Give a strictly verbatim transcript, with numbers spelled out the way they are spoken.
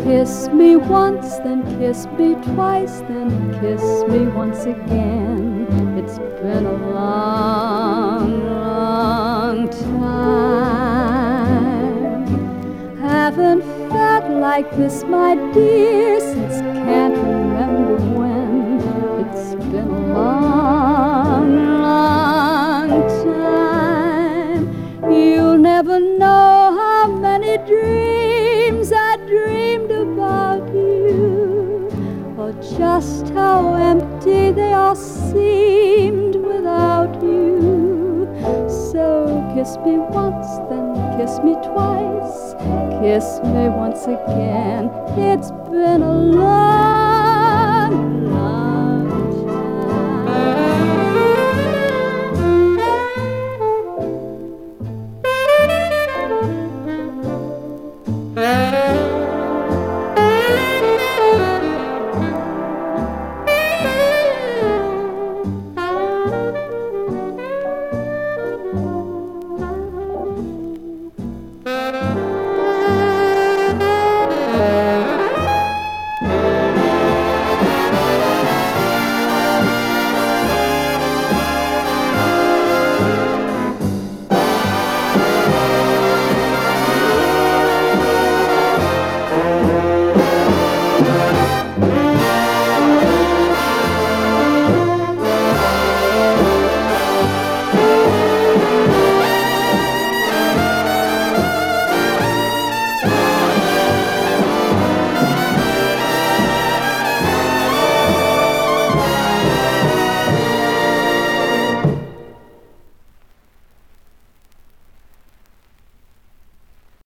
Kiss me once, then kiss me twice, then kiss me once again. It's been a long, long time. Haven't felt like this, my dear, since can't remember when. It's been a long, long time. You'll never know how many dreams I dreamed about you, or just how empty they all seemed without you. So kiss me once, then kiss me twice, kiss me once again. It's been a long